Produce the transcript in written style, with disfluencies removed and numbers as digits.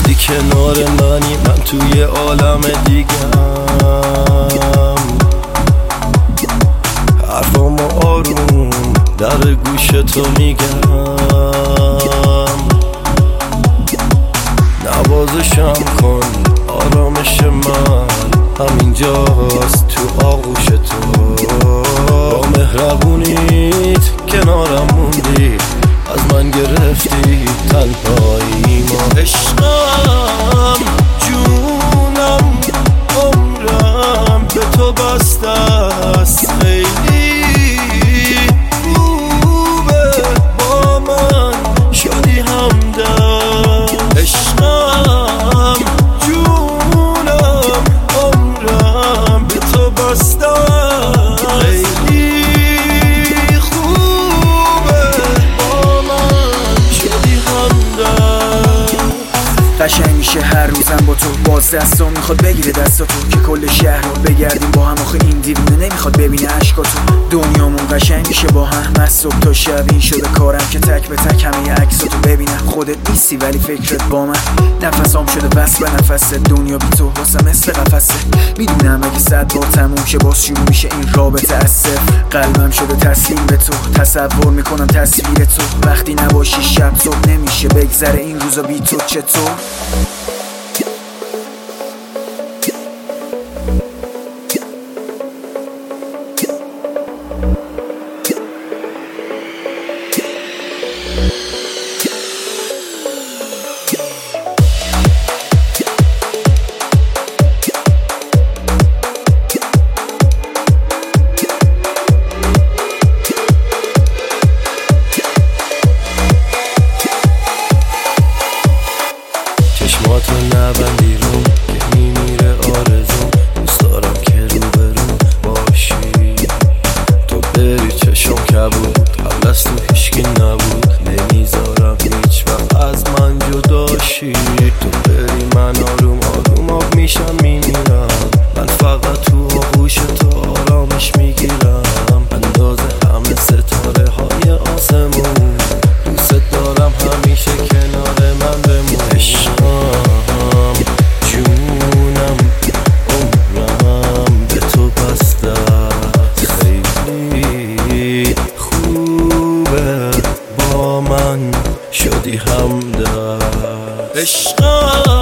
شدی کنار منی، من توی عالم دیگم. حرفامو آروم در گوش تو میگم، نوازشم کن آرامش من همینجاست تو آغوش تو. با مهربونیت کنارم موندی، از من گرفتی تنهایی ما. عشقم جونم عمرم به تو بسته است، خیلی خوبه با من شدی همدم. عشقم جونم عمرم به تو بسته است، خیلی قشنگ میشه هر روزم با تو. باز دستم میخواد بگیره دستاتو که کل شهر رو بگردیم با هم. آخه این دیوونه نمیخواد ببینه عشقاتو. دنیامون قشنگ میشه با هم از صبح تا شب. این شده کارم که تک به تک همه عکساتو ببینم. خودت نیستی ولی فکرت با من. نفسام شده وصل به نفسه، دنیا بی تو واسه مثل قفسه. میدونم اگه 100 بار تموم شه باز شروع میشه این رابطه از صفر. قلبم شده تسلیم به تو، تصور میکنم تصویر تو. وقتی نباشی شب صبح نمیشه بگذره این روزا بی تو. چطور؟ چشماتو نبندی رو که میمیره آرزو. دوست دارم که روبرو باشی، تو بری چشم کبود قبل از تو هیچکی نبود. نمیذارم هیچ وقت از من جداشی، تو بری من آروم آروم آب میشم میمیرم. من فقط تو آغوش تو آرامش میگیرم، اندازه همه ستاره های آسمون. دوست دارم همیشه کنار من بمون. عشقم جونم عمرم به تو بسته، خیلی خوبه با من شدی همدم. عشقم